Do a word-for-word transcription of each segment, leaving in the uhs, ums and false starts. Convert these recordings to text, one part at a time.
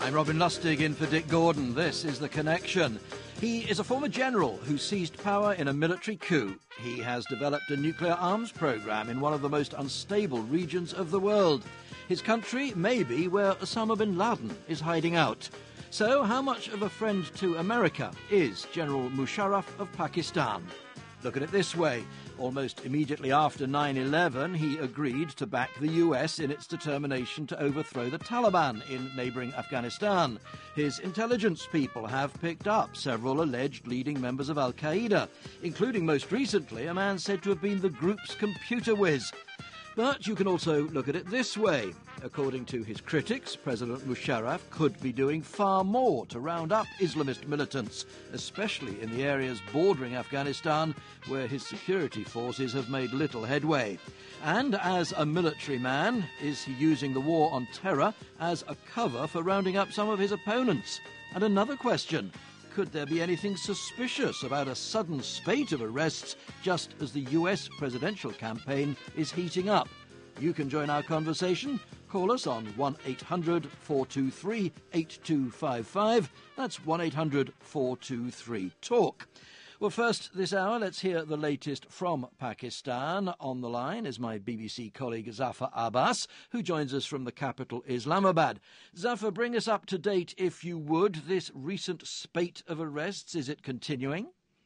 I'm Robin Lustig in for Dick Gordon. This is The Connection. He is a former general who seized power in a military coup. He has developed a nuclear arms program in one of the most unstable regions of the world. His country may be where Osama bin Laden is hiding out. So how much of a friend to America is General Musharraf of Pakistan? Look at it this way. Almost immediately after nine eleven, he agreed to back the U S in its determination to overthrow the Taliban in neighbouring Afghanistan. His intelligence people have picked up several alleged leading members of Al-Qaeda, including most recently a man said to have been the group's computer whiz. But you can also look at it this way. According to his critics, President Musharraf could be doing far more to round up Islamist militants, especially in the areas bordering Afghanistan, where his security forces have made little headway. And as a military man, is he using the war on terror as a cover for rounding up some of his opponents? And another question: could there be anything suspicious about a sudden spate of arrests just as the U S presidential campaign is heating up? You can join our conversation. Call us on one eight hundred four two three eight two five five. That's one eight hundred four two three talk. Well, first this hour, let's hear the latest from Pakistan. On the line is my B B C colleague Zafar Abbas, who joins us from the capital, Islamabad. Zafar, bring us up to date, if you would. This recent spate of arrests, is it continuing?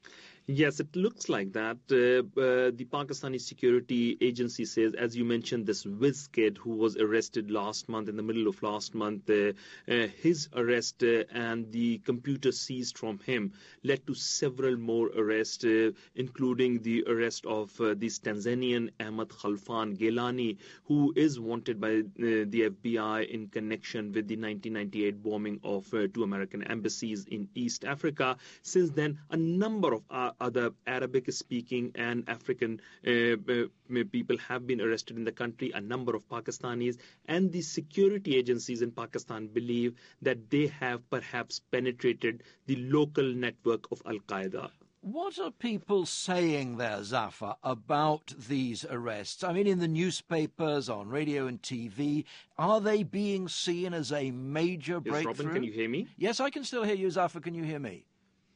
Yes, it looks like that. Uh, uh, the Pakistani security agency says, as you mentioned, this whiz kid who was arrested last month, in the middle of last month, uh, uh, his arrest uh, and the computer seized from him led to several more arrests, uh, including the arrest of uh, this Tanzanian Ahmad Khalfan Gailani, who is wanted by uh, the F B I in connection with the nineteen ninety-eight bombing of uh, two American embassies in East Africa. Since then, a number of uh, other Arabic-speaking and African uh, uh, people have been arrested in the country, a number of Pakistanis, and the security agencies in Pakistan believe that they have perhaps penetrated the local network of Al-Qaeda. What are people saying there, Zafar, about these arrests? I mean, in the newspapers, on radio and T V, are they being seen as a major Yes, breakthrough? Robin, can you hear me? Yes, I can still hear you, Zafar. Can you hear me?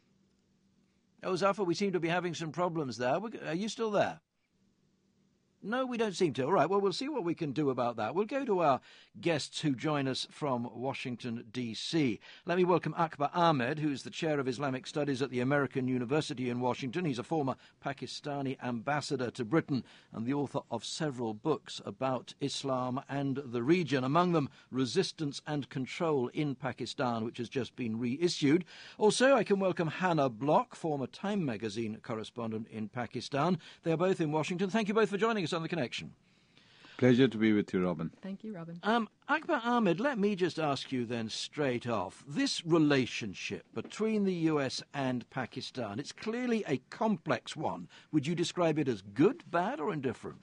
Oh, Zafar, we seem to be having some problems there. Are you still there? No, we don't seem to. All right, well, we'll see what we can do about that. We'll go to our guests who join us from Washington, D C. Let me welcome Akbar Ahmed, who's the chair of Islamic Studies at the American University in Washington. He's a former Pakistani ambassador to Britain and the author of several books about Islam and the region, among them Resistance and Control in Pakistan, which has just been reissued. Also, I can welcome Hannah Block, former Time magazine correspondent in Pakistan. They are both in Washington. Thank you both for joining us on The Connection. Pleasure to be with you, Robin. Thank you, Robin. Um, Akbar Ahmed, let me just ask you then straight off. This relationship between the U S and Pakistan, it's clearly a complex one. Would you describe it as good, bad, or indifferent?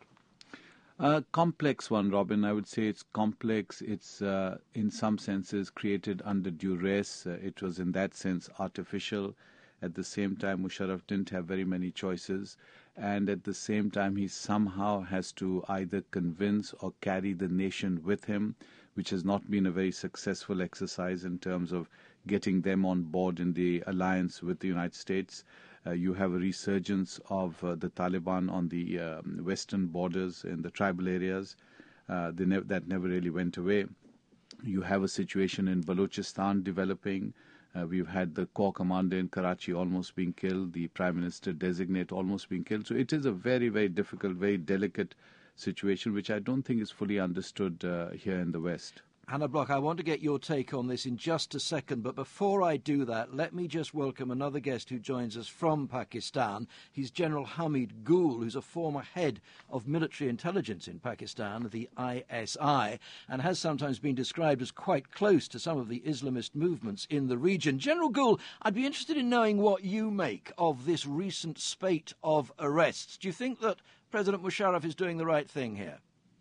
A complex one, Robin. I would say it's complex. It's, uh, in some senses, created under duress. Uh, it was, in that sense, artificial. At the same time, Musharraf didn't have very many choices. And at the same time, he somehow has to either convince or carry the nation with him, which has not been a very successful exercise in terms of getting them on board in the alliance with the United States. Uh, you have a resurgence of uh, the Taliban on the um, western borders in the tribal areas. Uh, they ne- that never really went away. You have a situation in Balochistan developing. Uh, we've had the corps commander in Karachi almost being killed, the prime minister designate almost being killed. So it is a very, very difficult, very delicate situation, which I don't think is fully understood uh, here in the West. Hannah Block, I want to get your take on this in just a second, but before I do that, let me just welcome another guest who joins us from Pakistan. He's General Hamid Gul, who's a former head of military intelligence in Pakistan, the I S I, and has sometimes been described as quite close to some of the Islamist movements in the region. General Gul, I'd be interested in knowing what you make of this recent spate of arrests. Do you think that President Musharraf is doing the right thing here?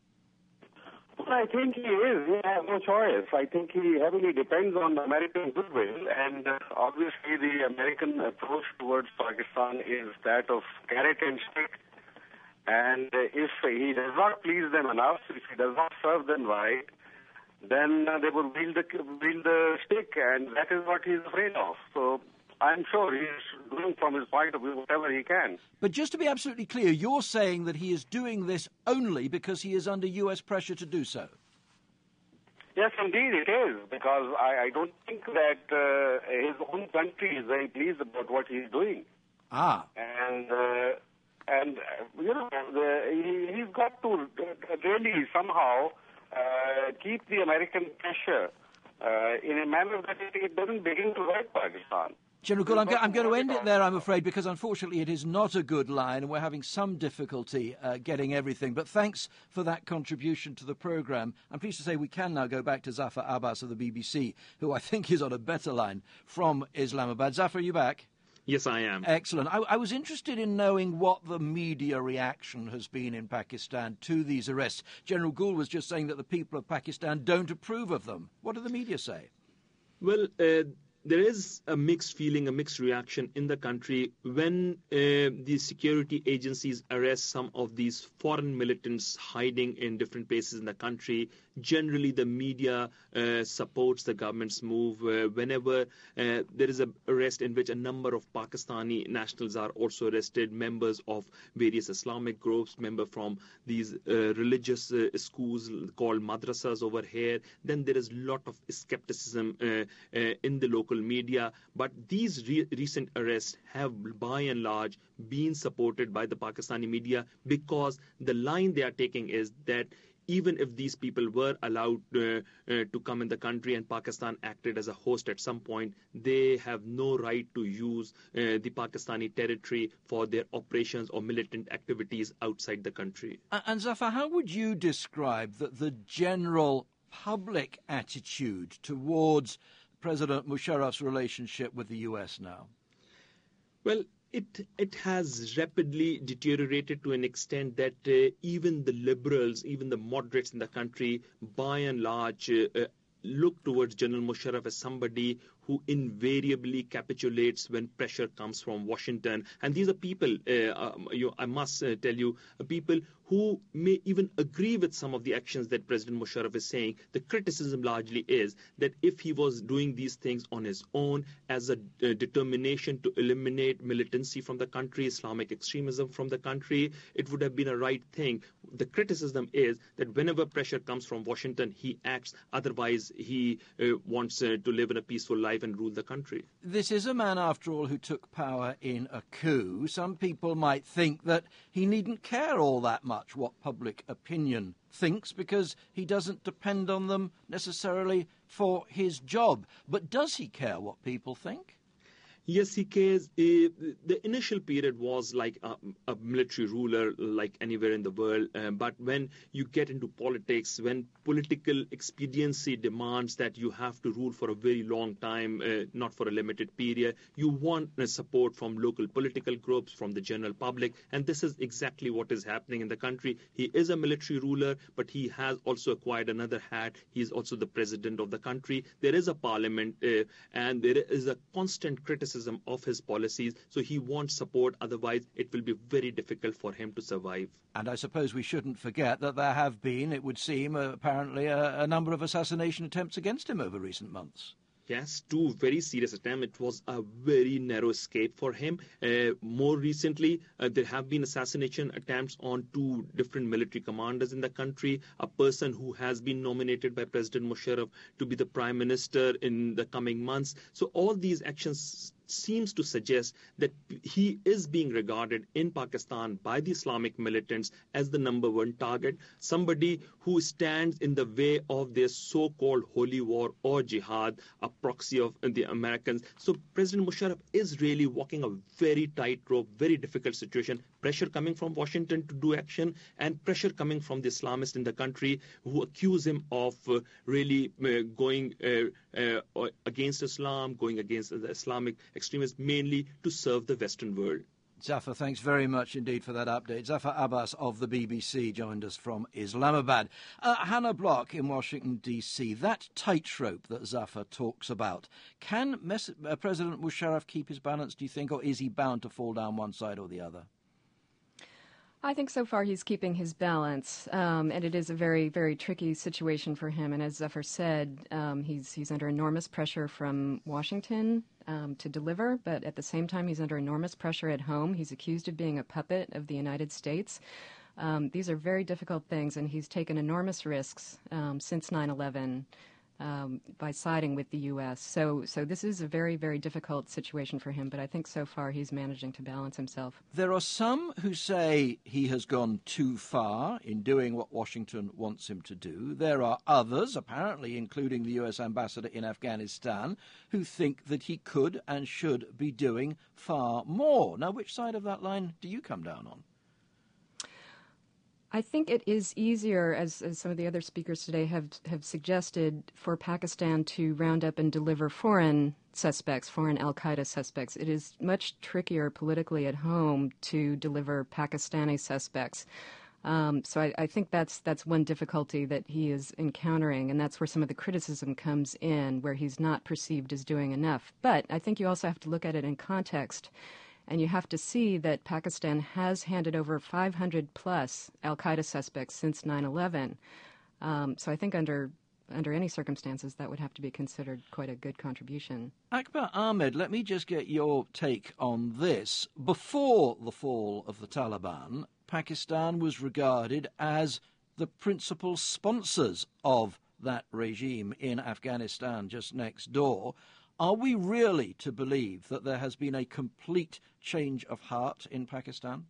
Well, I think he is. He has no choice. I think he heavily depends on American goodwill, and uh, obviously the American approach towards Pakistan is that of carrot and stick. And uh, if he does not please them enough, if he does not serve them right, then uh, they would wield the, wield the stick, and that is what he's afraid of. So I'm sure he's doing from his point of view whatever he can. But just to be absolutely clear, you're saying that he is doing this only because he is under U S pressure to do so? Yes, indeed it is, because I, I don't think that uh, his own country is very pleased about what he's doing. Ah. And, uh, and uh, you know, the, he, he's got to really somehow uh, keep the American pressure uh, in a manner that it, it doesn't begin to hurt Pakistan. General Gul, I'm, go- I'm going to end it there, I'm afraid, because unfortunately it is not a good line and we're having some difficulty uh, getting everything. But thanks for that contribution to the programme. I'm pleased to say we can now go back to Zafar Abbas of the B B C, who I think is on a better line from Islamabad. Zafar, are you back? Yes, I am. Excellent. I, I was interested in knowing what the media reaction has been in Pakistan to these arrests. General Gul was just saying that the people of Pakistan don't approve of them. What do the media say? Well, uh, there is a mixed feeling, a mixed reaction in the country when uh, the security agencies arrest some of these foreign militants hiding in different places in the country. Generally, the media uh, supports the government's move. Uh, whenever uh, there is an arrest in which a number of Pakistani nationals are also arrested, members of various Islamic groups, members from these uh, religious uh, schools called madrasas over here, then there is a lot of skepticism uh, uh, in the local media. But these re- recent arrests have, by and large, been supported by the Pakistani media because the line they are taking is that even if these people were allowed uh, uh, to come in the country and Pakistan acted as a host at some point, they have no right to use uh, the Pakistani territory for their operations or militant activities outside the country. And, and Zafar, how would you describe the, the general public attitude towards President Musharraf's relationship with the U S now? Well, It it has rapidly deteriorated to an extent that uh, even the liberals, even the moderates in the country, by and large, uh, uh, look towards General Musharraf as somebody who invariably capitulates when pressure comes from Washington. And these are people, uh, um, you, I must uh, tell you, uh, people who may even agree with some of the actions that President Musharraf is saying. The criticism largely is that if he was doing these things on his own as a uh, determination to eliminate militancy from the country, Islamic extremism from the country, it would have been a right thing. The criticism is that whenever pressure comes from Washington, he acts. Otherwise, he uh, wants uh, to live in a peaceful life and rule the country. This is a man, after all, who took power in a coup. Some people might think that he needn't care all that much what public opinion thinks because he doesn't depend on them necessarily for his job. But does he care what people think? Yes, he cares. Uh, the initial period was like a, a military ruler, like anywhere in the world. Uh, but when you get into politics, when political expediency demands that you have to rule for a very long time, uh, not for a limited period, you want uh, support from local political groups, from the general public. And this is exactly what is happening in the country. He is a military ruler, but he has also acquired another hat. He is also the president of the country. There is a parliament, uh, and there is a constant criticism of his policies, so he wants support, otherwise it will be very difficult for him to survive. And I suppose we shouldn't forget that there have been, it would seem, uh, apparently a, a number of assassination attempts against him over recent months. Yes, two very serious attempts. It was a very narrow escape for him. Uh, more recently, uh, there have been assassination attempts on two different military commanders in the country. A person who has been nominated by President Musharraf to be the prime minister in the coming months. So all these actions seems to suggest that he is being regarded in Pakistan by the Islamic militants as the number one target, somebody who stands in the way of their so-called holy war or jihad, a proxy of the Americans. So President Musharraf is really walking a very tightrope, very difficult situation. Pressure coming from Washington to do action and pressure coming from the Islamists in the country who accuse him of uh, really uh, going uh, uh, against Islam, going against the Islamic extremists, mainly to serve the Western world. Zafar, thanks very much indeed for that update. Zafar Abbas of the B B C joined us from Islamabad. Uh, Hannah Block in Washington, D C, that tightrope that Zafar talks about, can Mes- uh, President Musharraf keep his balance, do you think, or is he bound to fall down one side or the other? I think so far he's keeping his balance, um, and it is a very, very tricky situation for him. And as Zafar said, um, he's he's under enormous pressure from Washington um, to deliver, but at the same time he's under enormous pressure at home. He's accused of being a puppet of the United States. Um, these are very difficult things, and he's taken enormous risks um, since nine eleven. Um, by siding with the U S. So so this is a very, very difficult situation for him, but I think so far he's managing to balance himself. There are some who say he has gone too far in doing what Washington wants him to do. There are others, apparently including the U S ambassador in Afghanistan, who think that he could and should be doing far more. Now, which side of that line do you come down on? I think it is easier, as, as some of the other speakers today have, have suggested, for Pakistan to round up and deliver foreign suspects, foreign al-Qaeda suspects. It is much trickier politically at home to deliver Pakistani suspects. Um, so I, I think that's that's one difficulty that he is encountering, and that's where some of the criticism comes in, where he's not perceived as doing enough. But I think you also have to look at it in context. And you have to see that Pakistan has handed over five hundred plus al-Qaeda suspects since nine eleven. Um, so I think under under any circumstances, that would have to be considered quite a good contribution. Akbar Ahmed, let me just get your take on this. Before the fall of the Taliban, Pakistan was regarded as the principal sponsors of that regime in Afghanistan just next door. Are we really to believe that there has been a complete change of heart in Pakistan?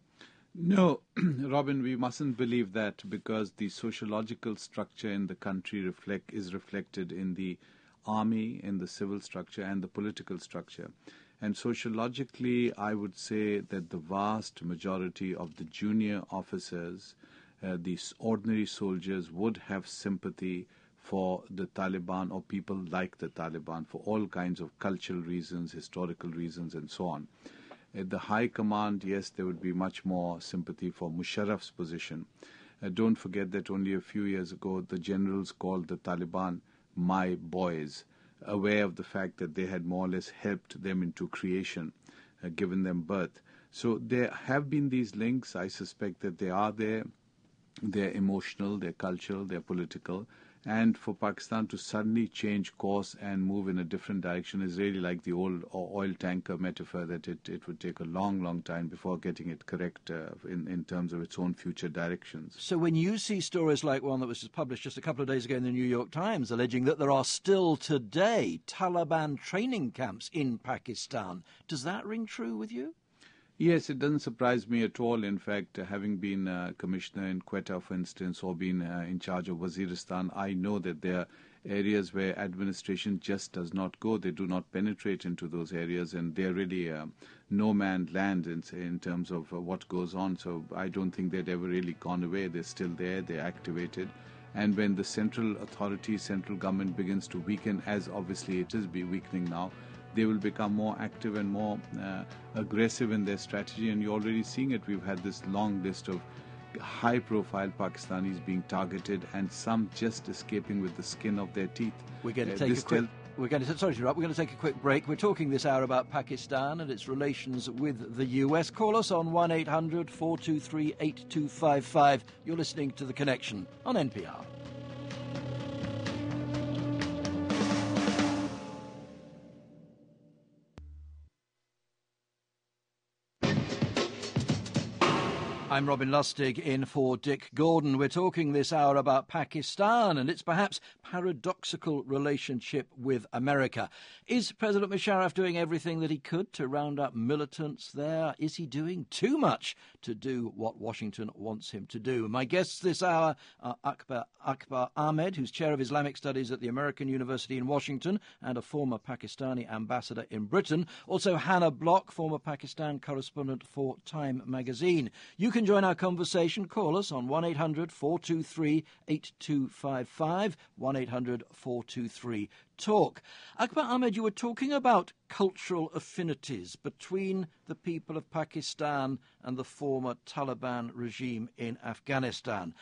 No, Robin, we mustn't believe that, because the sociological structure in the country reflect, is reflected in the army, in the civil structure, and the political structure. And sociologically, I would say that the vast majority of the junior officers, uh, these ordinary soldiers, would have sympathy for the Taliban or people like the Taliban for all kinds of cultural reasons, historical reasons, and so on. At the high command, yes, there would be much more sympathy for Musharraf's position. Uh, don't forget that only a few years ago, the generals called the Taliban my boys, aware of the fact that they had more or less helped them into creation, uh, given them birth. So there have been these links. I suspect that they are there. They're emotional, they're cultural, they're political. And for Pakistan to suddenly change course and move in a different direction is really like the old oil tanker metaphor, that it, it would take a long, long time before getting it correct uh, in, in terms of its own future directions. So when you see stories like one that was just published just a couple of days ago in the New York Times alleging that there are still today Taliban training camps in Pakistan, does that ring true with you? Yes, it doesn't surprise me at all. In fact, uh, having been uh, commissioner in Quetta, for instance, or been uh, in charge of Waziristan, I know that there are areas where administration just does not go. They do not penetrate into those areas, and they're really uh, no-man's land in, in terms of uh, what goes on. So I don't think they'd ever really gone away. They're still there. They're activated. And when the central authority, central government begins to weaken, as obviously it is be weakening now, they will become more active and more uh, aggressive in their strategy, and you're already seeing it. We've had this long list of high-profile Pakistanis being targeted, and some just escaping with the skin of their teeth. We're going to Uh, take this a quick. tel- We're going to sorry to interrupt. We're going to take a quick break. We're talking this hour about Pakistan and its relations with the U S. Call us on one eight hundred four two three eight two five five. You're listening to The Connection on N P R. I'm Robin Lustig in for Dick Gordon. We're talking this hour about Pakistan and its perhaps paradoxical relationship with America. Is President Musharraf doing everything that he could to round up militants there? Is he doing too much to do what Washington wants him to do? My guests this hour are Akbar, Akbar Ahmed, who's chair of Islamic Studies at the American University in Washington and a former Pakistani ambassador in Britain. Also Hannah Block, former Pakistan correspondent for Time magazine. You can join our conversation. Call us on one eight hundred four two three eight two five five, one eight hundred four two three talk. Akbar Ahmed, you were talking about cultural affinities between the people of Pakistan and the former Taliban regime in Afghanistan.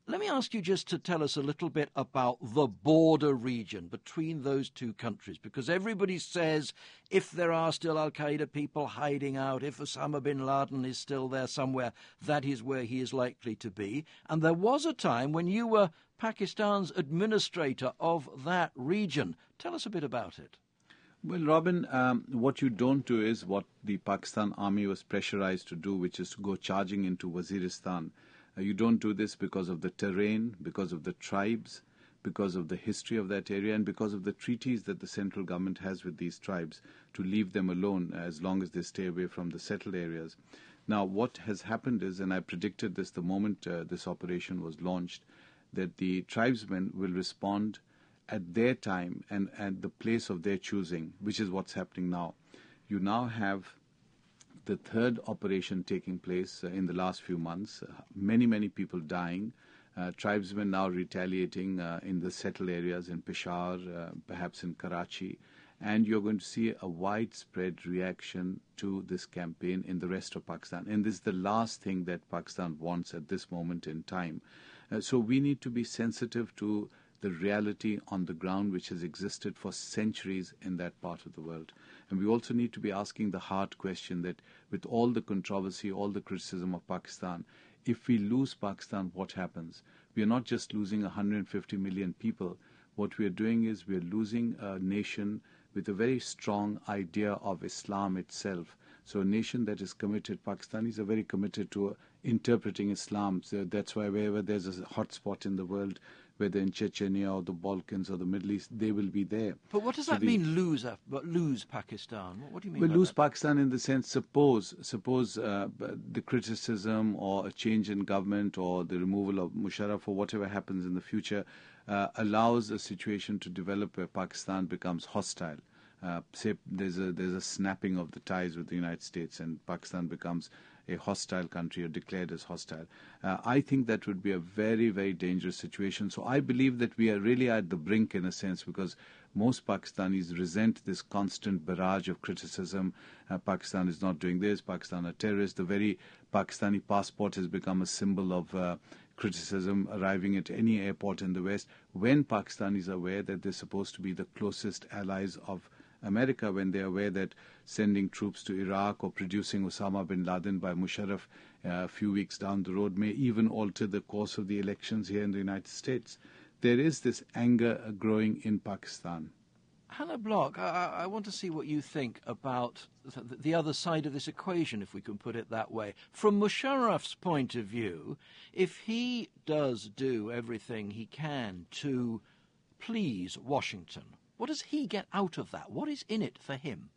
Let me ask you just to tell us a little bit about the border region between those two countries, because everybody says if there are still al-Qaeda people hiding out, if Osama bin Laden is still there somewhere, that is where he is likely to be. And there was a time when you were Pakistan's administrator of that region. Tell us a bit about it. Well, Robin, um, what you don't do is what the Pakistan army was pressurized to do, which is to go charging into Waziristan. Uh, you don't do this because of the terrain, because of the tribes, because of the history of that area, and because of the treaties that the central government has with these tribes to leave them alone as long as they stay away from the settled areas. Now, what has happened is, and I predicted this the moment uh, this operation was launched, that the tribesmen will respond at their time and at the place of their choosing, which is what's happening now. You now have the third operation taking place uh, in the last few months, uh, many, many people dying, uh, tribesmen now retaliating uh, in the settled areas in Peshawar, uh, perhaps in Karachi, and you're going to see a widespread reaction to this campaign in the rest of Pakistan. And this is the last thing that Pakistan wants at this moment in time. Uh, so we need to be sensitive to the reality on the ground which has existed for centuries in that part of the world. And we also need to be asking the hard question that with all the controversy, all the criticism of Pakistan, if we lose Pakistan, what happens? We are not just losing one hundred fifty million people. What we are doing is we are losing a nation with a very strong idea of Islam itself. So a nation that is committed, Pakistanis are very committed to uh, interpreting Islam. So that's why wherever there's a hot spot in the world, whether in Chechnya or the Balkans or the Middle East, they will be there. But what does so that the, mean, lose, uh, lose Pakistan? What, what do you mean Well, by lose that? Pakistan in the sense, suppose suppose uh, the criticism or a change in government or the removal of Musharraf or whatever happens in the future uh, allows a situation to develop where Pakistan becomes hostile. Uh, say there's a there's a snapping of the ties with the United States and Pakistan becomes a hostile country or declared as hostile. Uh, I think that would be a very, very dangerous situation. So I believe that we are really at the brink in a sense because most Pakistanis resent this constant barrage of criticism. Uh, Pakistan is not doing this, Pakistan are terrorists. The very Pakistani passport has become a symbol of uh, criticism arriving at any airport in the West when Pakistanis are aware that they're supposed to be the closest allies of America, when they're aware that sending troops to Iraq or producing Osama bin Laden by Musharraf uh, a few weeks down the road may even alter the course of the elections here in the United States. There is this anger growing in Pakistan. Hannah Block, I, I want to see what you think about th- the other side of this equation, if we can put it that way. From Musharraf's point of view, if he does do everything he can to please Washington, what does he get out of that? What is in it for him?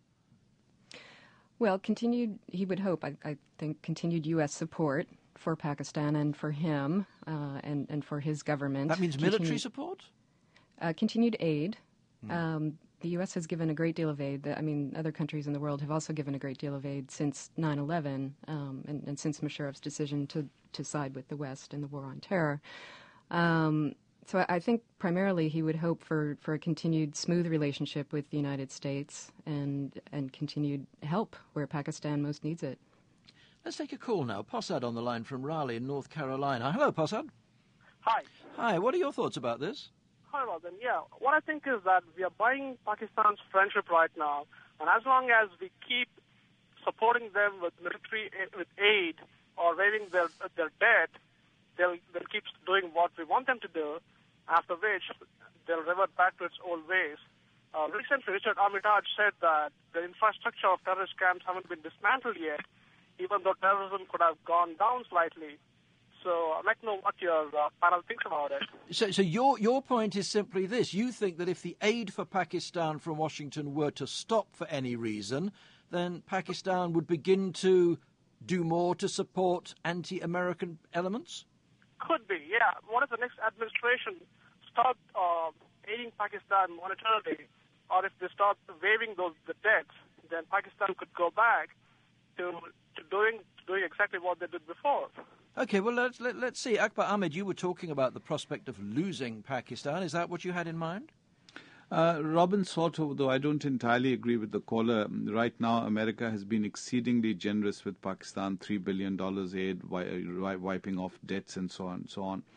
Well, continued, he would hope, I, I think, continued U S support for Pakistan and for him uh, and, and for his government. That means Continued, military support? Uh, continued aid. Mm. Um, the U S has given a great deal of aid. I mean, other countries in the world have also given a great deal of aid since nine eleven um, and, and since Musharraf's decision to, to side with the West in the war on terror. Um, So I think primarily he would hope for, for a continued smooth relationship with the United States and and continued help where Pakistan most needs it. Let's take a call now. Possad on the line from Raleigh in North Carolina. Hello, Possad. Hi. Hi, what are your thoughts about this? Hi, Robin. Yeah, what I think is that we are buying Pakistan's friendship right now, and as long as we keep supporting them with military with aid or waiving their their debt, they'll they'll keep doing what we want them to do. After which, they'll revert back to its old ways. Uh, recently, Richard Armitage said that the infrastructure of terrorist camps haven't been dismantled yet, even though terrorism could have gone down slightly. So I'd like to know what your uh, panel thinks about it. So, so your your point is simply this. You think that if the aid for Pakistan from Washington were to stop for any reason, then Pakistan would begin to do more to support anti-American elements? Could be, yeah. What if the next administration start uh, aiding Pakistan monetarily, or if they start waiving those the debts, then Pakistan could go back to to doing to doing exactly what they did before. Okay, well, let's, let, let's see. Akbar Ahmed, you were talking about the prospect of losing Pakistan. Is that what you had in mind? Uh, Robin, sort of, though I don't entirely agree with the caller. Right now, America has been exceedingly generous with Pakistan, three billion dollars aid, wi- wiping off debts and so on and so on.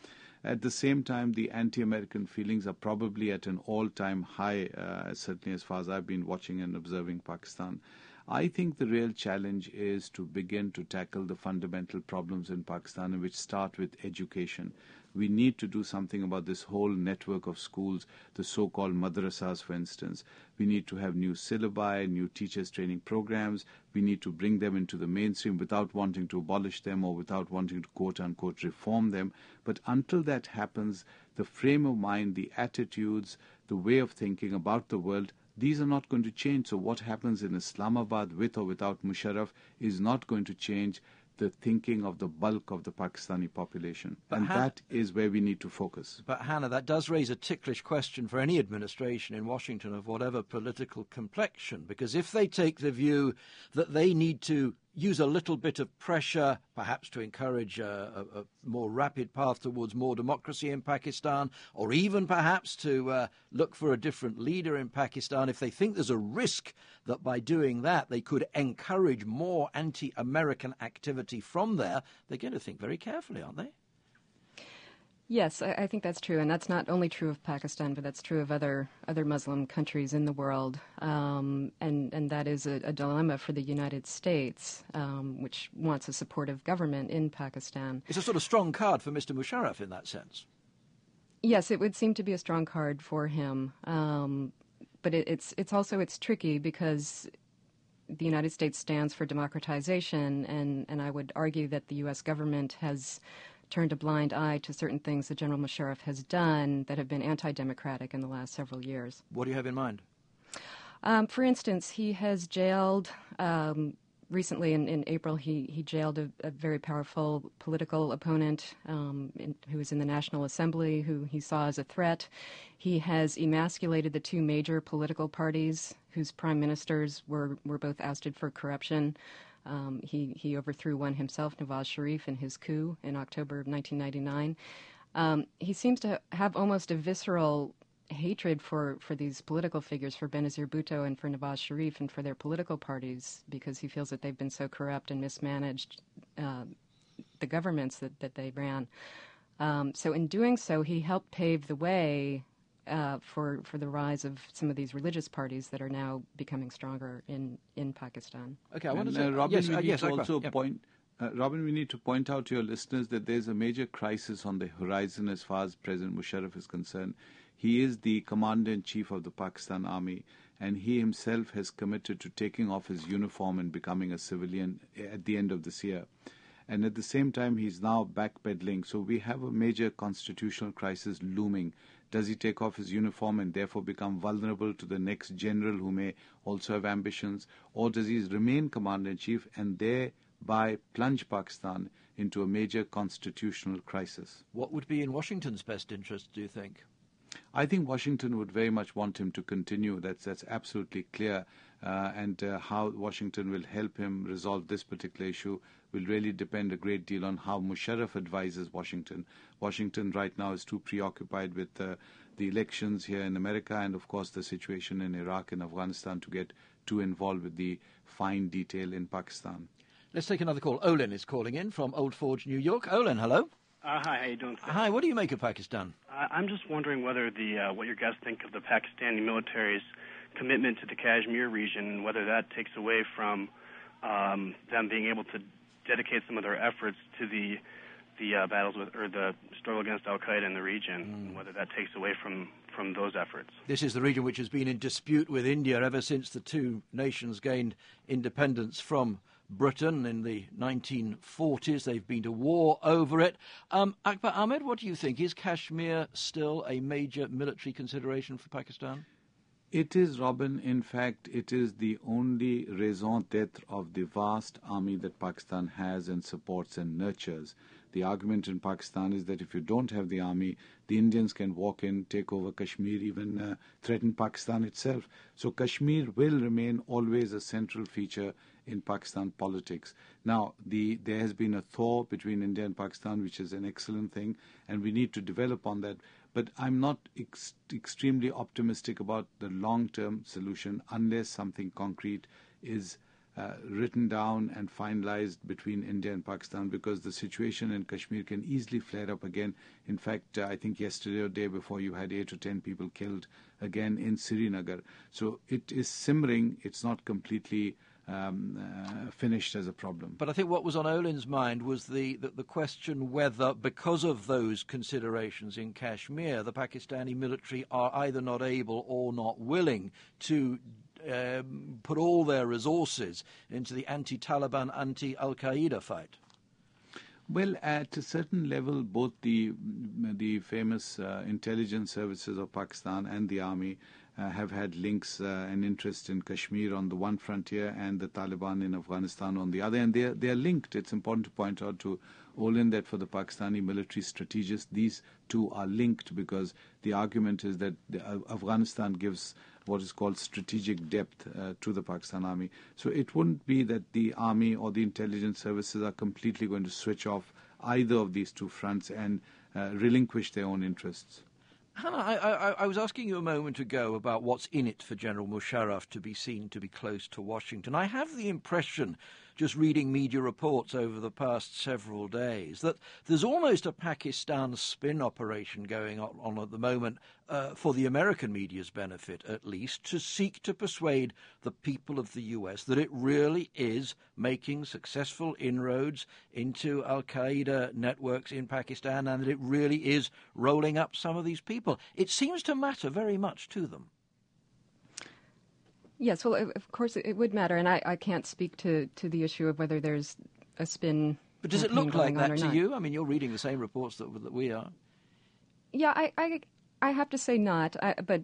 At the same time, the anti-American feelings are probably at an all-time high, uh, certainly as far as I've been watching and observing Pakistan. I think the real challenge is to begin to tackle the fundamental problems in Pakistan, which start with education. We need to do something about this whole network of schools, the so-called madrasas, for instance. We need to have new syllabi, new teachers training programs. We need to bring them into the mainstream without wanting to abolish them or without wanting to quote-unquote reform them. But until that happens, the frame of mind, the attitudes, the way of thinking about the world, these are not going to change. So what happens in Islamabad with or without Musharraf is not going to change the thinking of the bulk of the Pakistani population. But and Han- that is where we need to focus. But Hannah, that does raise a ticklish question for any administration in Washington of whatever political complexion, because if they take the view that they need to use a little bit of pressure, perhaps to encourage a, a, a more rapid path towards more democracy in Pakistan, or even perhaps to uh, look for a different leader in Pakistan, if they think there's a risk that by doing that they could encourage more anti-American activity from there, they're going to think very carefully, aren't they? Yes, I, I think that's true, and that's not only true of Pakistan, but that's true of other other Muslim countries in the world, um, and and that is a, a dilemma for the United States, um, which wants a supportive government in Pakistan. It's a sort of strong card for Mister Musharraf in that sense. Yes, it would seem to be a strong card for him, um, but it, it's it's also it's tricky because the United States stands for democratization, and, and I would argue that the U S government has turned a blind eye to certain things that General Musharraf has done that have been anti-democratic in the last several years. What do you have in mind? Um, for instance, he has jailed, um, recently in, in April, he, he jailed a, a very powerful political opponent um, in, who was in the National Assembly, who he saw as a threat. He has emasculated the two major political parties whose prime ministers were, were both ousted for corruption. Um, he, he overthrew one himself, Nawaz Sharif, in his coup in October of nineteen ninety-nine. Um, he seems to have almost a visceral hatred for, for these political figures, for Benazir Bhutto and for Nawaz Sharif and for their political parties, because he feels that they've been so corrupt and mismanaged uh, the governments that, that they ran. Um, so in doing so, he helped pave the way Uh, for, for the rise of some of these religious parties that are now becoming stronger in, in Pakistan. Okay, I want and, to say, uh, Robin, yes, we uh, need yes, to also yeah. point, uh, Robin, we need to point out to your listeners that there's a major crisis on the horizon as far as President Musharraf is concerned. He is the commander-in-chief of the Pakistan Army, and he himself has committed to taking off his uniform and becoming a civilian at the end of this year. And at the same time, he's now backpedaling. So we have a major constitutional crisis looming. Does he take off his uniform and therefore become vulnerable to the next general who may also have ambitions? Or does he remain commander-in-chief and thereby plunge Pakistan into a major constitutional crisis? What would be in Washington's best interest, do you think? I think Washington would very much want him to continue. That's that's absolutely clear. Uh, and uh, how Washington will help him resolve this particular issue will really depend a great deal on how Musharraf advises Washington. Washington right now is too preoccupied with uh, the elections here in America and, of course, the situation in Iraq and Afghanistan to get too involved with the fine detail in Pakistan. Let's take another call. Olin is calling in from Old Forge, New York. Olin, hello. Uh, hi, how you doing, sir? Hi, what do you make of Pakistan? Uh, I'm just wondering whether the uh, what your guests think of the Pakistani military's commitment to the Kashmir region, and whether that takes away from um, them being able to dedicate some of their efforts to the the uh, battles with, or the struggle against Al-Qaeda in the region, mm. and whether that takes away from, from those efforts. This is the region which has been in dispute with India ever since the two nations gained independence from Britain in the nineteen forties. They've been to war over it. Um, Akbar Ahmed, what do you think? Is Kashmir still a major military consideration for Pakistan? It is, Robin. In fact, it is the only raison d'etre of the vast army that Pakistan has and supports and nurtures. The argument in Pakistan is that if you don't have the army, the Indians can walk in, take over Kashmir, even uh, threaten Pakistan itself. So Kashmir will remain always a central feature in Pakistan politics. Now, the, there has been a thaw between India and Pakistan, which is an excellent thing, and we need to develop on that. But I'm not ex- extremely optimistic about the long-term solution unless something concrete is uh, written down and finalized between India and Pakistan, because the situation in Kashmir can easily flare up again. In fact, uh, I think yesterday or day before you had eight or ten people killed again in Srinagar. So it is simmering. It's not completely um, uh, finished as a problem. But I think what was on Olin's mind was the, the, the question whether, because of those considerations in Kashmir, the Pakistani military are either not able or not willing to um, put all their resources into the anti-Taliban, anti-Al-Qaeda fight. Well, at a certain level, both the the famous uh, intelligence services of Pakistan and the army uh, have had links uh, and interest in Kashmir on the one frontier and the Taliban in Afghanistan on the other, and they are, they are linked. It's important to point out to Olin that for the Pakistani military strategists, these two are linked, because the argument is that the, uh, Afghanistan gives what is called strategic depth uh, to the Pakistan army. So it wouldn't be that the army or the intelligence services are completely going to switch off either of these two fronts and uh, relinquish their own interests. Hannah, I, I, I was asking you a moment ago about what's in it for General Musharraf to be seen to be close to Washington. I have the impression, just reading media reports over the past several days, that there's almost a Pakistan spin operation going on, on at the moment, uh, for the American media's benefit at least, to seek to persuade the people of the U S that it really is making successful inroads into Al-Qaeda networks in Pakistan, and that it really is rolling up some of these people. It seems to matter very much to them. Yes, well, of course it would matter, and I, I can't speak to, to the issue of whether there's a spin. But does it look like that to you? I mean, you're reading the same reports that, that we are. Yeah, I, I, I have to say not, I, but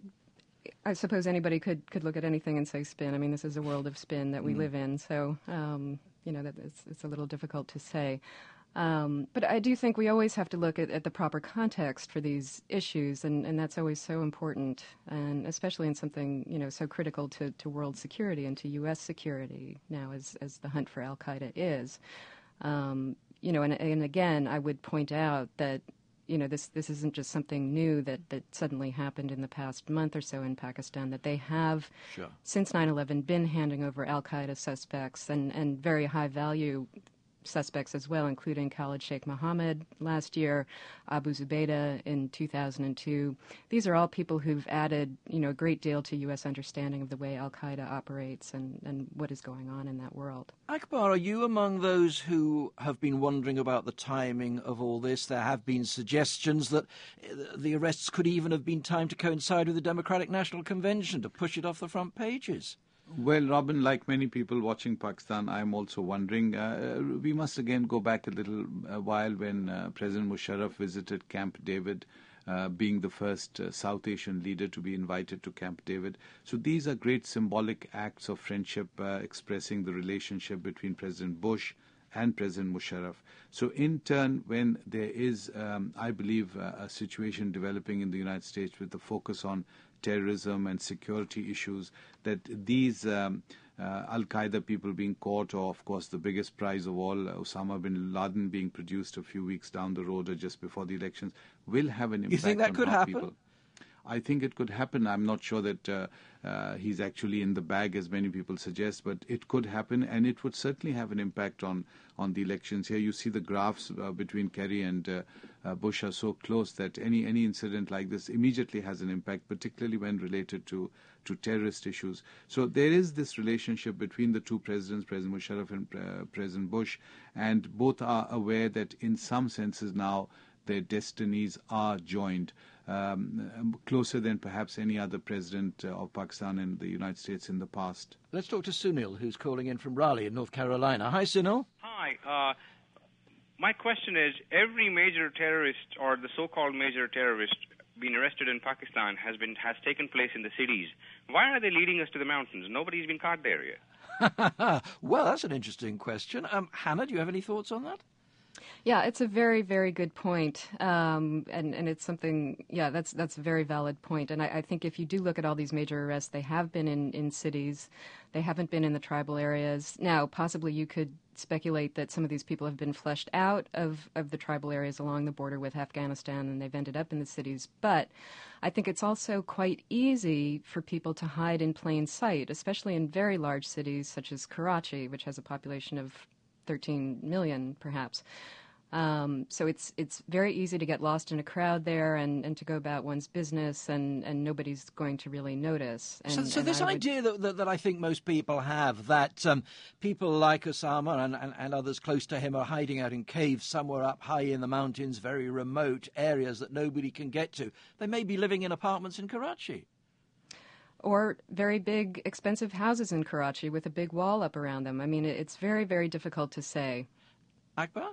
I suppose anybody could, could look at anything and say spin. I mean, this is a world of spin that we mm. live in, so, um, you know, that it's, it's a little difficult to say. Um, but I do think we always have to look at, at the proper context for these issues, and, and that's always so important, and especially in something, you know, so critical to, to world security and to U S security now, as, as the hunt for Al-Qaeda is. Um, you know, and, and again, I would point out that, you know, this, this isn't just something new that, that suddenly happened in the past month or so in Pakistan, that they have, sure. since nine eleven, been handing over Al-Qaeda suspects and, and very high-value suspects as well, including Khalid Sheikh Mohammed last year, Abu Zubaydah in two thousand two. These are all people who've added, you know, a great deal to U S understanding of the way Al-Qaeda operates and, and what is going on in that world. Akbar, are you among those who have been wondering about the timing of all this? There have been suggestions that the arrests could even have been timed to coincide with the Democratic National Convention to push it off the front pages. Well, Robin, like many people watching Pakistan, I'm also wondering. Uh, we must again go back a little uh, while when uh, President Musharraf visited Camp David, uh, being the first uh, South Asian leader to be invited to Camp David. So these are great symbolic acts of friendship uh, expressing the relationship between President Bush and President Musharraf. So in turn, when there is, um, I believe, uh, a situation developing in the United States with the focus on terrorism and security issues, that these um, uh, Al-Qaeda people being caught, or of course the biggest prize of all, Osama bin Laden being produced a few weeks down the road or just before the elections, will have an impact. You think that on could how happen? People. I think it could happen. I'm not sure that uh, uh, he's actually in the bag, as many people suggest, but it could happen, and it would certainly have an impact on, on the elections. Here you see the graphs uh, between Kerry and uh, uh, Bush are so close that any, any incident like this immediately has an impact, particularly when related to, to terrorist issues. So there is this relationship between the two presidents, President Musharraf and uh, President Bush, and both are aware that in some senses now their destinies are joined. Um, closer than perhaps any other president uh, of Pakistan and the United States in the past. Let's talk to Sunil, who's calling in from Raleigh in North Carolina. Hi, Sunil. Hi. Uh, my question is, every major terrorist or the so-called major terrorist being arrested in Pakistan has been has taken place in the cities. Why are they leading us to the mountains? Nobody's been caught there yet. Well, that's an interesting question. Um, Hannah, do you have any thoughts on that? Yeah, it's a very, very good point, um, and and it's something. Yeah, that's that's a very valid point. And I, I think if you do look at all these major arrests, they have been in, in cities, they haven't been in the tribal areas. Now, possibly you could speculate that some of these people have been flushed out of, of the tribal areas along the border with Afghanistan and they've ended up in the cities. But I think it's also quite easy for people to hide in plain sight, especially in very large cities such as Karachi, which has a population of thirteen million, perhaps. Um, so it's it's very easy to get lost in a crowd there and, and to go about one's business, and, and nobody's going to really notice. And, so so and this I would... idea that, that that I think most people have, that um, people like Osama and, and, and others close to him are hiding out in caves somewhere up high in the mountains, very remote areas that nobody can get to. They may be living in apartments in Karachi. Or very big, expensive houses in Karachi with a big wall up around them. I mean, it's very, very difficult to say. Akbar?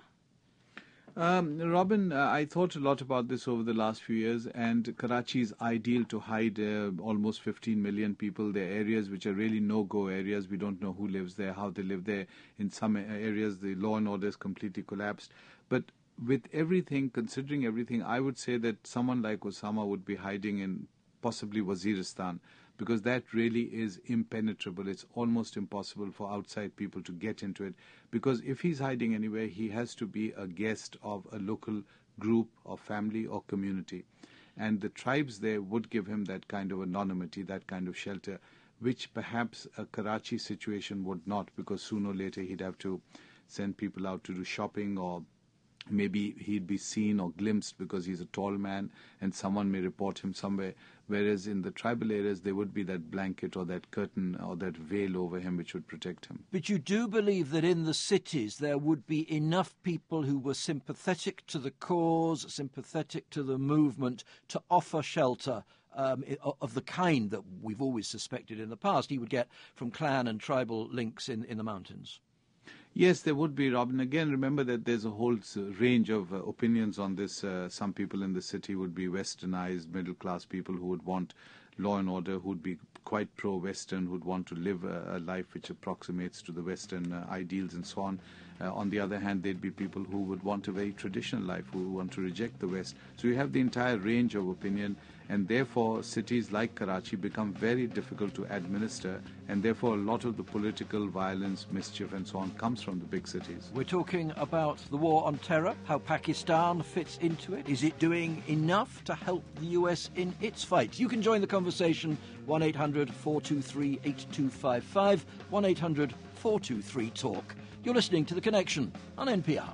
Um, Robin, uh, I thought a lot about this over the last few years, and Karachi is ideal to hide uh, almost fifteen million people. There are areas which are really no-go areas. We don't know who lives there, how they live there. In some areas, the law and order is completely collapsed. But with everything, considering everything, I would say that someone like Osama would be hiding in possibly Waziristan, because that really is impenetrable. It's almost impossible for outside people to get into it, because if he's hiding anywhere, he has to be a guest of a local group or family or community. And the tribes there would give him that kind of anonymity, that kind of shelter, which perhaps a Karachi situation would not, because sooner or later he'd have to send people out to do shopping, or maybe he'd be seen or glimpsed because he's a tall man and someone may report him somewhere. Whereas in the tribal areas, there would be that blanket or that curtain or that veil over him which would protect him. But you do believe that in the cities there would be enough people who were sympathetic to the cause, sympathetic to the movement, to offer shelter um, of the kind that we've always suspected in the past he would get from clan and tribal links in, in the mountains? Yes, there would be, Robin. Again, remember that there's a whole range of uh, opinions on this. Uh, some people in the city would be westernized, middle-class people who would want law and order, who would be quite pro-Western, who would want to live a, a life which approximates to the Western uh, ideals and so on. Uh, on the other hand, there'd be people who would want a very traditional life, who want to reject the West. So you have the entire range of opinion, and therefore cities like Karachi become very difficult to administer, and therefore a lot of the political violence, mischief and so on comes from the big cities. We're talking about the war on terror, how Pakistan fits into it. Is it doing enough to help the U S in its fight? You can join the conversation, one eight hundred four two three eight two five five, one eight hundred four two three talk. You're listening to The Connection on N P R.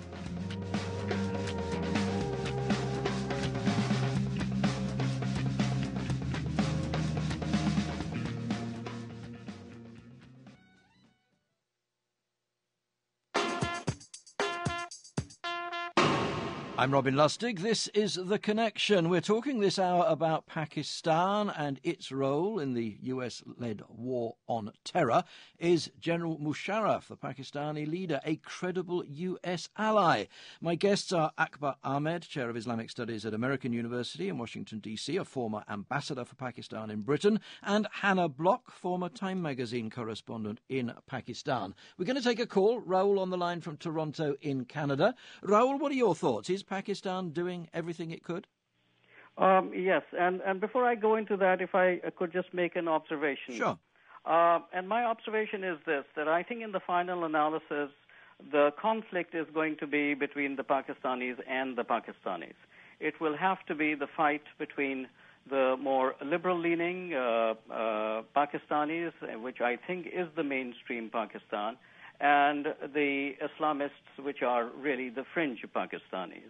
I'm Robin Lustig. This is The Connection. We're talking this hour about Pakistan and its role in the U S-led war on terror. Is General Musharraf, the Pakistani leader, a credible U S ally? My guests are Akbar Ahmed, Chair of Islamic Studies at American University in Washington, D C, a former ambassador for Pakistan in Britain, and Hannah Block, former Time magazine correspondent in Pakistan. We're going to take a call. Raoul on the line from Toronto in Canada. Raoul, what are your thoughts? Is Pakistan doing everything it could? Um, yes, and, and before I go into that, if I could just make an observation. Sure. Uh, and my observation is this, that I think in the final analysis, the conflict is going to be between the Pakistanis and the Pakistanis. It will have to be the fight between the more liberal-leaning uh, uh, Pakistanis, which I think is the mainstream Pakistan, and the Islamists, which are really the fringe Pakistanis.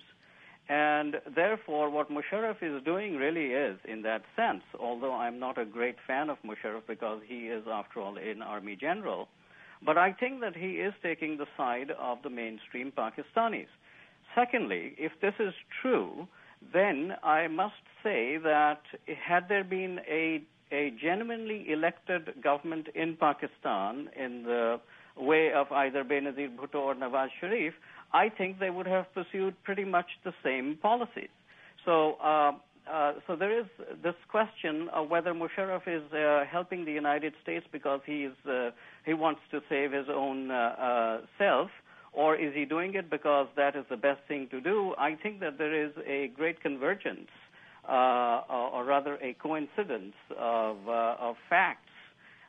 And therefore, what Musharraf is doing really is, in that sense, although I'm not a great fan of Musharraf because he is, after all, an army general, but I think that he is taking the side of the mainstream Pakistanis. Secondly, if this is true, then I must say that had there been a, a genuinely elected government in Pakistan in the way of either Benazir Bhutto or Nawaz Sharif, I think they would have pursued pretty much the same policies. So, uh, uh, so there is this question of whether Musharraf is uh, helping the United States because he is uh, he wants to save his own uh, uh, self, or is he doing it because that is the best thing to do? I think that there is a great convergence, uh, or rather a coincidence of uh, of facts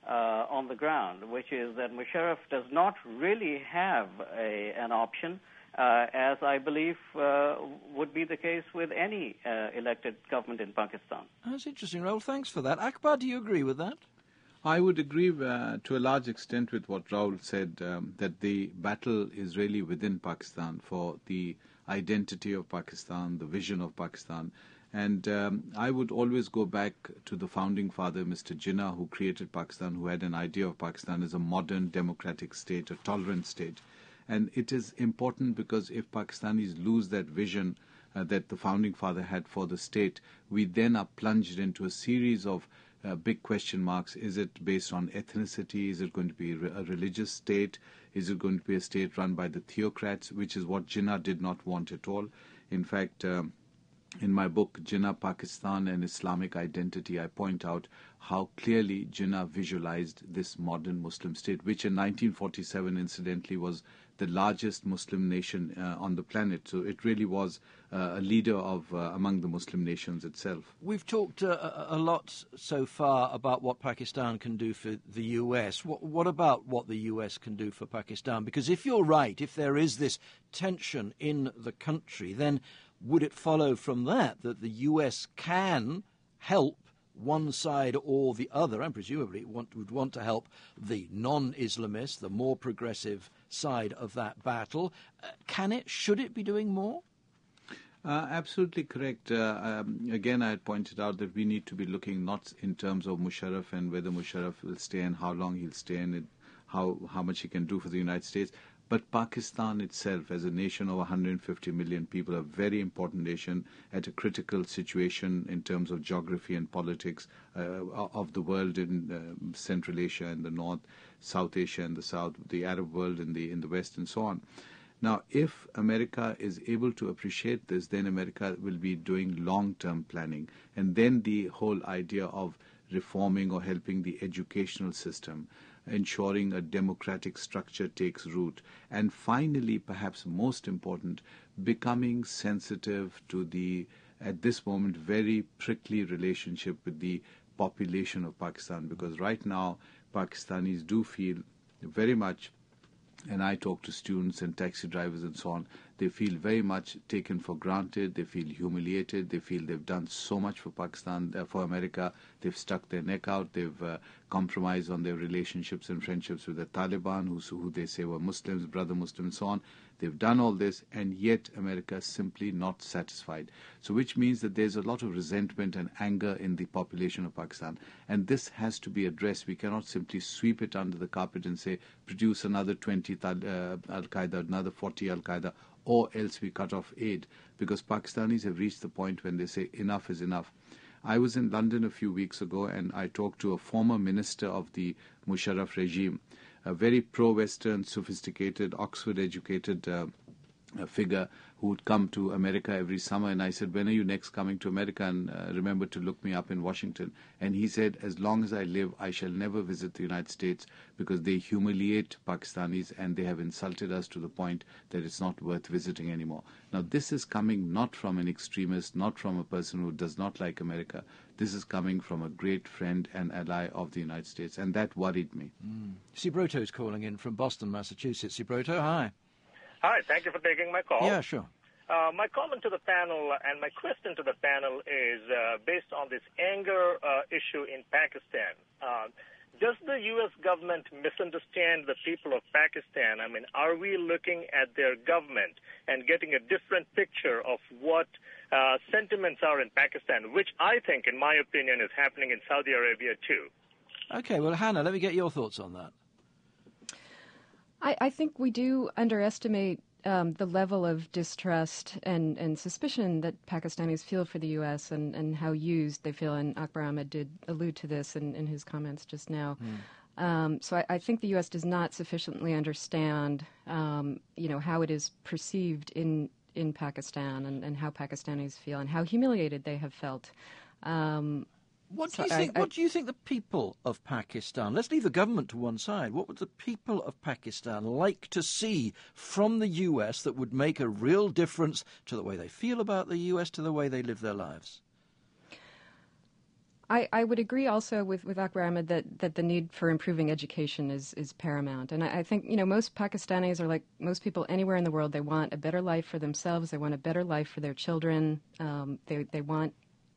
uh, on the ground, which is that Musharraf does not really have a, an option, uh, as I believe uh, would be the case with any uh, elected government in Pakistan. That's interesting, Raul. Thanks for that. Akbar, do you agree with that? I would agree uh, to a large extent with what Raul said, um, that the battle is really within Pakistan for the identity of Pakistan, the vision of Pakistan. And um, I would always go back to the founding father, Mister Jinnah, who created Pakistan, who had an idea of Pakistan as a modern democratic state, a tolerant state. And it is important because if Pakistanis lose that vision uh, that the founding father had for the state, we then are plunged into a series of Uh, big question marks. Is it based on ethnicity? Is it going to be a religious state? Is it going to be a state run by the theocrats, which is what Jinnah did not want at all? In fact, um, in my book, Jinnah, Pakistan and Islamic Identity, I point out how clearly Jinnah visualized this modern Muslim state, which in nineteen forty-seven, incidentally, was the largest Muslim nation uh, on the planet. So it really was uh, a leader of uh, among the Muslim nations itself. We've talked uh, a lot so far about what Pakistan can do for the U S. What, what about what the U S can do for Pakistan? Because if you're right, if there is this tension in the country, then would it follow from that that the U S can help one side or the other, and presumably want, would want to help the non-Islamist, the more progressive side of that battle? Uh, can it, should it be doing more? Uh, absolutely correct. Uh, um, again, I had pointed out that we need to be looking not in terms of Musharraf and whether Musharraf will stay and how long he'll stay and it, how, how much he can do for the United States, but Pakistan itself, as a nation of one hundred fifty million people, a very important nation at a critical situation in terms of geography and politics uh, of the world in uh, Central Asia and the North, South Asia and the South, the Arab world in the in the West, and so on. Now, if America is able to appreciate this, then America will be doing long-term planning, and then the whole idea of reforming or helping the educational system, ensuring a democratic structure takes root, and finally, perhaps most important, becoming sensitive to the, at this moment, very prickly relationship with the population of Pakistan, because right now Pakistanis do feel very much, and I talk to students and taxi drivers and so on, they feel very much taken for granted, they feel humiliated, they feel they've done so much for Pakistan, uh, for America, they've stuck their neck out, they've uh, compromised on their relationships and friendships with the Taliban, who, who they say were Muslims, brother Muslims and so on. They've done all this, and yet America is simply not satisfied. So which means that there's a lot of resentment and anger in the population of Pakistan. And this has to be addressed. We cannot simply sweep it under the carpet and say, produce another twenty uh, Al-Qaeda, another forty Al-Qaeda, or else we cut off aid. Because Pakistanis have reached the point when they say, enough is enough. I was in London a few weeks ago, and I talked to a former minister of the Musharraf regime, a very pro-Western, sophisticated, Oxford-educated uh, figure who would come to America every summer. And I said, when are you next coming to America? And uh, remember to look me up in Washington. And he said, as long as I live, I shall never visit the United States because they humiliate Pakistanis and they have insulted us to the point that it's not worth visiting anymore. Now, this is coming not from an extremist, not from a person who does not like America. This is coming from a great friend and ally of the United States, and that worried me. Mm. Sibroto's calling in from Boston, Massachusetts. Sibroto, hi. Hi, thank you for taking my call. Yeah, sure. Uh, my comment to the panel and my question to the panel is uh, based on this anger uh, issue in Pakistan. Uh, does the U S government misunderstand the people of Pakistan? I mean, are we looking at their government and getting a different picture of what uh, sentiments are in Pakistan, which I think, in my opinion, is happening in Saudi Arabia too? Okay, well, Hannah, let me get your thoughts on that. I, I think we do underestimate um, the level of distrust and, and suspicion that Pakistanis feel for the U S and, and how used they feel, and Akbar Ahmed did allude to this in, in his comments just now. Mm. Um, so I, I think the U S does not sufficiently understand, um, you know, how it is perceived in, in Pakistan and, and how Pakistanis feel and how humiliated they have felt. Um, What do so you think? I, I, what do you think the people of Pakistan? Let's leave the government to one side. What would the people of Pakistan like to see from the U S that would make a real difference to the way they feel about the U S, to the way they live their lives? I, I would agree also with, with Akbar Ahmed that, that the need for improving education is, is paramount. And I, I think, you know, most Pakistanis are like most people anywhere in the world. They want a better life for themselves. They want a better life for their children. Um, they, they want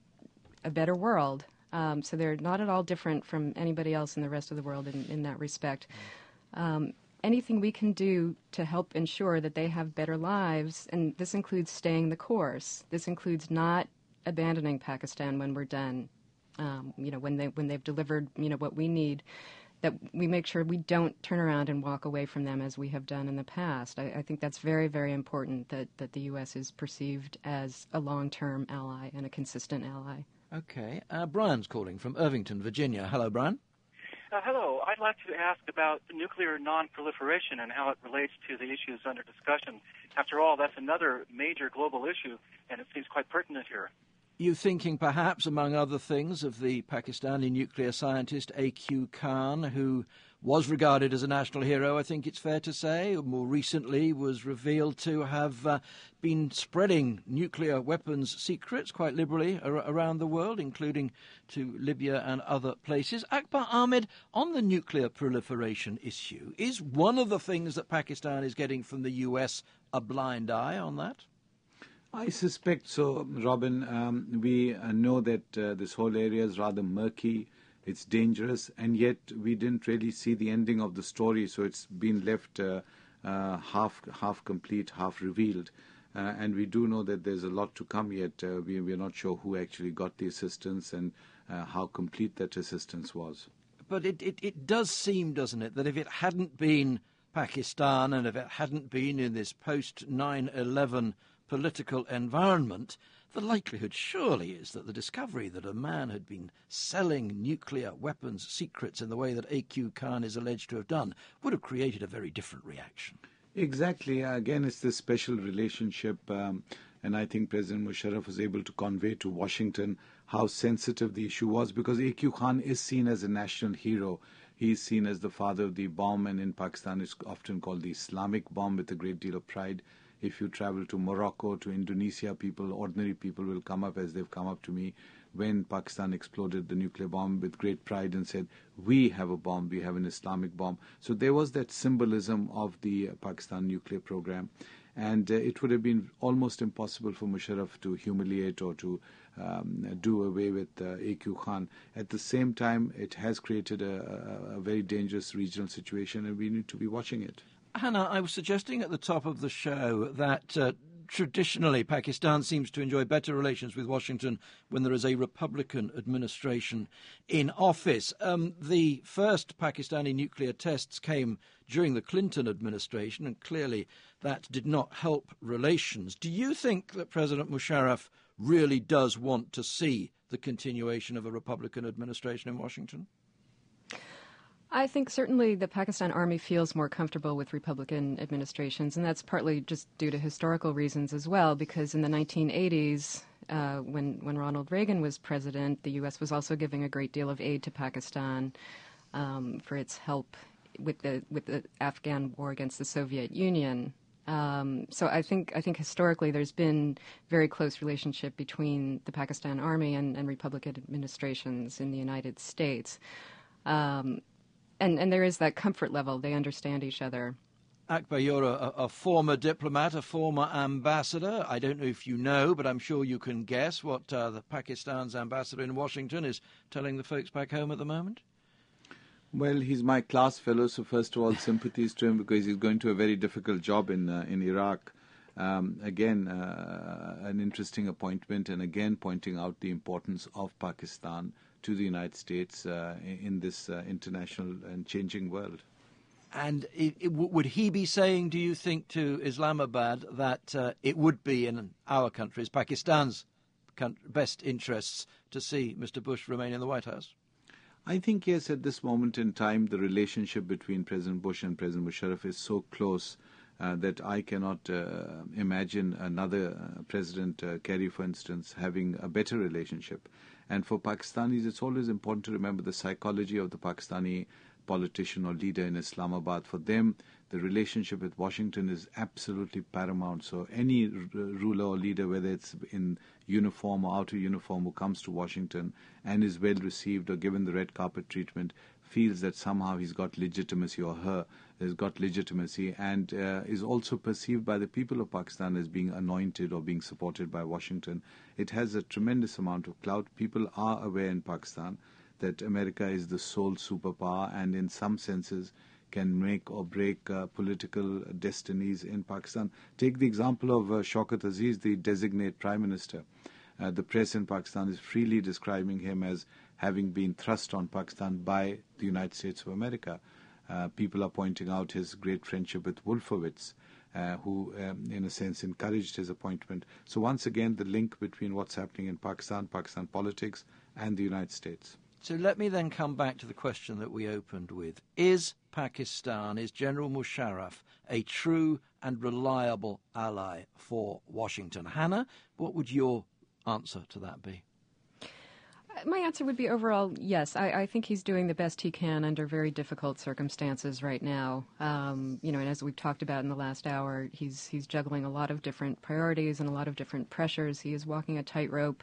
a better world. Um, so they're not at all different from anybody else in the rest of the world in, in that respect. Um, anything we can do to help ensure that they have better lives, and this includes staying the course. This includes not abandoning Pakistan when we're done. Um, you know, when they when they've delivered, you know, what we need, that we make sure we don't turn around and walk away from them as we have done in the past. I, I think that's very, very important that, that the U S is perceived as a long-term ally and a consistent ally. Okay. Uh, Brian's calling from Irvington, Virginia. Hello, Brian. Uh, hello. I'd like to ask about nuclear non-proliferation and how it relates to the issues under discussion. After all, that's another major global issue, and it seems quite pertinent here. You thinking perhaps, among other things, of the Pakistani nuclear scientist A Q Khan, who was regarded as a national hero, I think it's fair to say, more recently was revealed to have uh, been spreading nuclear weapons secrets quite liberally ar- around the world, including to Libya and other places. Akbar Ahmed, on the nuclear proliferation issue, is one of the things that Pakistan is getting from the U S a blind eye on that? I suspect so, Robin. Um, we uh, know that uh, this whole area is rather murky, it's dangerous, and yet we didn't really see the ending of the story, so it's been left uh, uh, half half complete, half revealed. Uh, and we do know that there's a lot to come yet. Uh, we, we're not sure who actually got the assistance and uh, how complete that assistance was. But it, it, it does seem, doesn't it, that if it hadn't been Pakistan and if it hadn't been in this post nine eleven political environment, the likelihood surely is that the discovery that a man had been selling nuclear weapons secrets in the way that A Q Khan is alleged to have done would have created a very different reaction. Exactly. Again, it's this special relationship, um, and I think President Musharraf was able to convey to Washington how sensitive the issue was, because A Q Khan is seen as a national hero. He's seen as the father of the bomb, and in Pakistan it's often called the Islamic bomb with a great deal of pride. If you travel to Morocco, to Indonesia, people, ordinary people will come up, as they've come up to me, when Pakistan exploded the nuclear bomb with great pride and said, we have a bomb, we have an Islamic bomb. So there was that symbolism of the Pakistan nuclear program. And uh, it would have been almost impossible for Musharraf to humiliate or to um, do away with uh, A Q Khan. At the same time, it has created a, a, a very dangerous regional situation, and we need to be watching it. Hannah, I was suggesting at the top of the show that uh, traditionally Pakistan seems to enjoy better relations with Washington when there is a Republican administration in office. Um, the first Pakistani nuclear tests came during the Clinton administration, and clearly that did not help relations. Do you think that President Musharraf really does want to see the continuation of a Republican administration in Washington? I think certainly the Pakistan Army feels more comfortable with Republican administrations, and that's partly just due to historical reasons as well, because in the nineteen eighties, uh, when, when Ronald Reagan was president, the U S was also giving a great deal of aid to Pakistan um, for its help with the with the Afghan war against the Soviet Union. Um, so I think I think historically there's been very close relationship between the Pakistan Army and, and Republican administrations in the United States. Um, And, and there is that comfort level. They understand each other. Akbar, you're a, a former diplomat, a former ambassador. I don't know if you know, but I'm sure you can guess what uh, the Pakistan's ambassador in Washington is telling the folks back home at the moment. Well, he's my class fellow, so first of all, sympathies to him, because he's going to a very difficult job in uh, in Iraq. Um, again, uh, an interesting appointment, and again pointing out the importance of Pakistan to the United States uh, in this uh, international and changing world. And it, it, would he be saying, do you think, to Islamabad that uh, it would be in our country's, Pakistan's best interests to see Mister Bush remain in the White House? I think, yes, at this moment in time, the relationship between President Bush and President Musharraf is so close uh, that I cannot uh, imagine another uh, President uh, Kerry, for instance, having a better relationship. And for Pakistanis, it's always important to remember the psychology of the Pakistani politician or leader in Islamabad. For them, the relationship with Washington is absolutely paramount. So any r- ruler or leader, whether it's in uniform or out of uniform, who comes to Washington and is well received or given the red carpet treatment, feels that somehow he's got legitimacy, or her has got legitimacy, and uh, is also perceived by the people of Pakistan as being anointed or being supported by Washington. It has a tremendous amount of clout. People are aware in Pakistan that America is the sole superpower, and in some senses can make or break uh, political destinies in Pakistan. Take the example of uh, Shaukat Aziz, the designate Prime Minister. Uh, the press in Pakistan is freely describing him as having been thrust on Pakistan by the United States of America. Uh, people are pointing out his great friendship with Wolfowitz, uh, who, um, in a sense, encouraged his appointment. So once again, the link between what's happening in Pakistan, Pakistan politics, and the United States. So let me then come back to the question that we opened with. Is Pakistan, is General Musharraf a true and reliable ally for Washington? Hannah, what would your answer to that be? My answer would be overall, yes. I, I think he's doing the best he can under very difficult circumstances right now. Um, you know, and as we've talked about in the last hour, he's he's juggling a lot of different priorities and a lot of different pressures. He is walking a tightrope.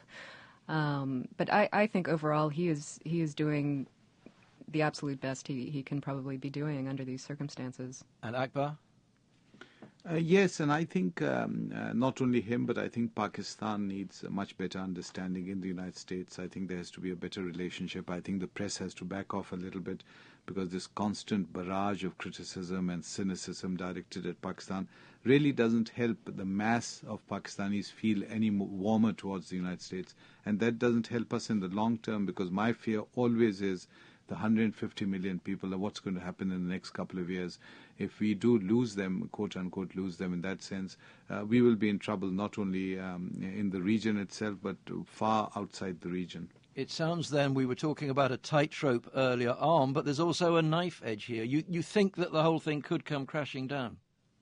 Um, but I, I think overall he is he is doing the absolute best he, he can probably be doing under these circumstances. And Akbar? Uh, yes, and I think um, uh, not only him, but I think Pakistan needs a much better understanding in the United States. I think there has to be a better relationship. I think the press has to back off a little bit, because this constant barrage of criticism and cynicism directed at Pakistan really doesn't help the mass of Pakistanis feel any more warmer towards the United States. And that doesn't help us in the long term, because my fear always is the one hundred fifty million people, and what's going to happen in the next couple of years. If we do lose them, quote-unquote lose them in that sense, uh, we will be in trouble not only um, in the region itself, but far outside the region. It sounds then, we were talking about a tightrope earlier on, but there's also a knife edge here. You, you think that the whole thing could come crashing down?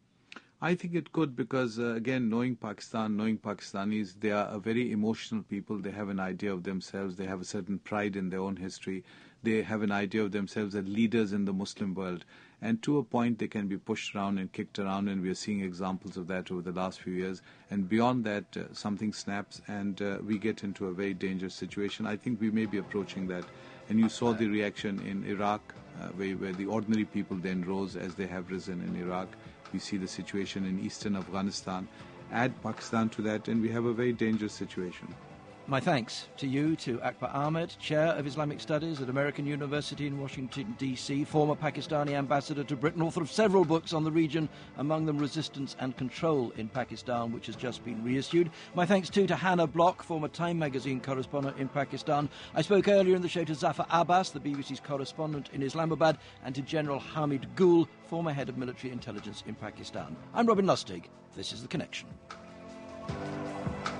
I think it could, because, uh, again, knowing Pakistan, knowing Pakistanis, they are a very emotional people. They have an idea of themselves. They have a certain pride in their own history. They have an idea of themselves as leaders in the Muslim world. And to a point, they can be pushed around and kicked around, and we are seeing examples of that over the last few years. And beyond that, uh, something snaps, and uh, we get into a very dangerous situation. I think we may be approaching that. And you saw the reaction in Iraq, uh, where, where the ordinary people then rose as they have risen in Iraq. We see the situation in eastern Afghanistan. Add Pakistan to that, and we have a very dangerous situation. My thanks to you, to Akbar Ahmed, Chair of Islamic Studies at American University in Washington, D C, former Pakistani ambassador to Britain, author of several books on the region, among them Resistance and Control in Pakistan, which has just been reissued. My thanks too to Hannah Block, former Time magazine correspondent in Pakistan. I spoke earlier in the show to Zafar Abbas, the B B C's correspondent in Islamabad, and to General Hamid Gul, former head of military intelligence in Pakistan. I'm Robin Lustig. This is The Connection.